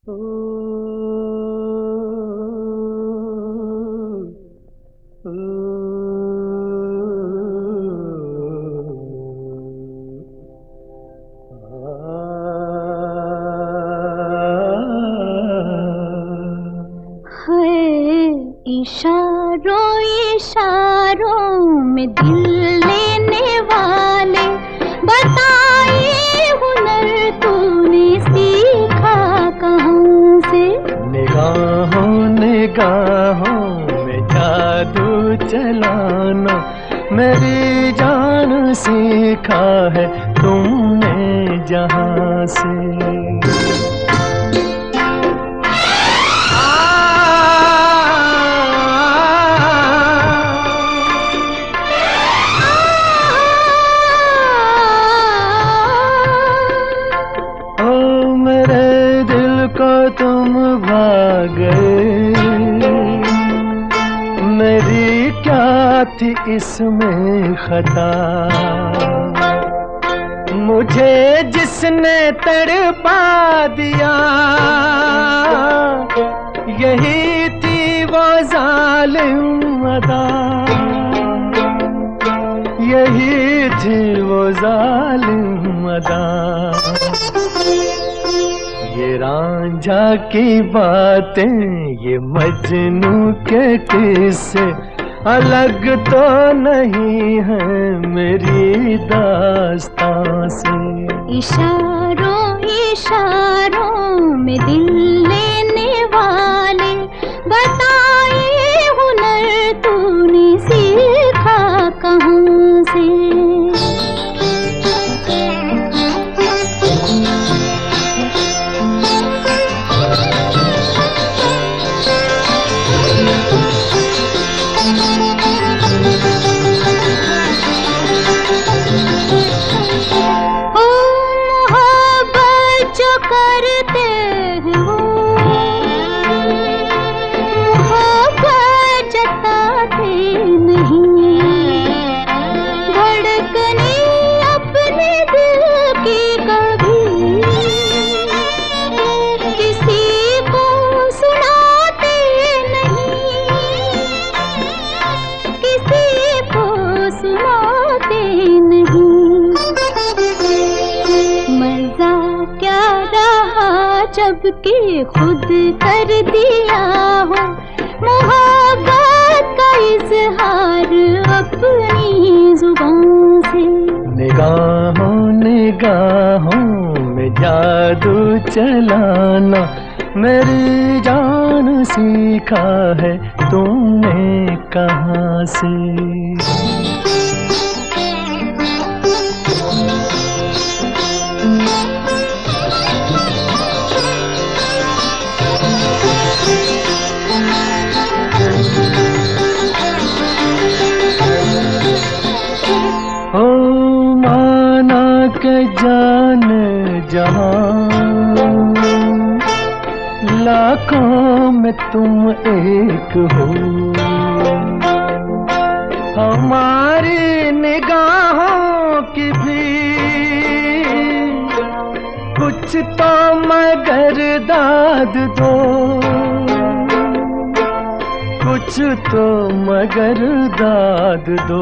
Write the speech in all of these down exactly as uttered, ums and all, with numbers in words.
ओ, ओ, है इशारों इशारों में दिल लेने वाले, बताइए हुनर तूने सीखा कहाँ से? निगाहों निगाहों में जादू चलाना मेरी जान सीखा है तुमने जहाँ से। तुम भाग गए, मेरी क्या थी इसमें खता? मुझे जिसने तड़पा दिया, यही थी वो जालिम अदा, यही थी वो जालिम अदा। ये रांझा की बातें, ये मजनू के किस्से अलग तो नहीं है मेरी दास्तां से। इशारों इशारों में दिल लेने वाले, बताइए हुनर तूने सीखा कहाँ से? करते हैं वो मोहब्बत जताते नहीं, धड़कने अपने दिल की कभी किसी को सुनाते नहीं, किसी को सुनाते नहीं। मजा क्या रहा जबकि खुद कर दिया हो मोहब्बत का इजहार अपनी जुबान से। निगाहों निगाहों में जादू चलाना मेरी जान सीखा है तुमने कहाँ से? ओ माना के जान जहां लाखों में तुम एक हो, हमारी निगाहों की भी कुछ तो मगर दाद दो, कुछ तो मगर दाद दो।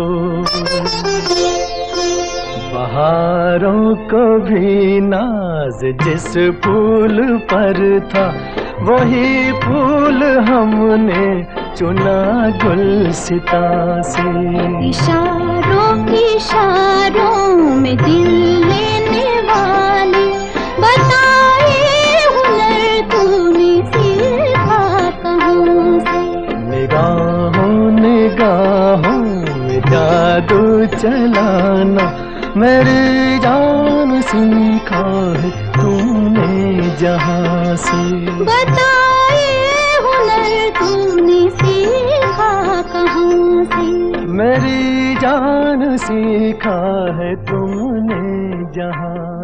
बहारों को भी नाज जिस फूल पर था, वही फूल हमने चुना गुलसिता से। इशारों इशारों में दिल लेने वाले, बताइए हुनर तूने सीखा कहाँ से? निगाहों निगाहों में जादू चलाना मेरी जान सीखा है तूने जहाँ से। बताइए हुनर तूने सीखा कहाँ से? मेरी जान सीखा है तुमने जहाँ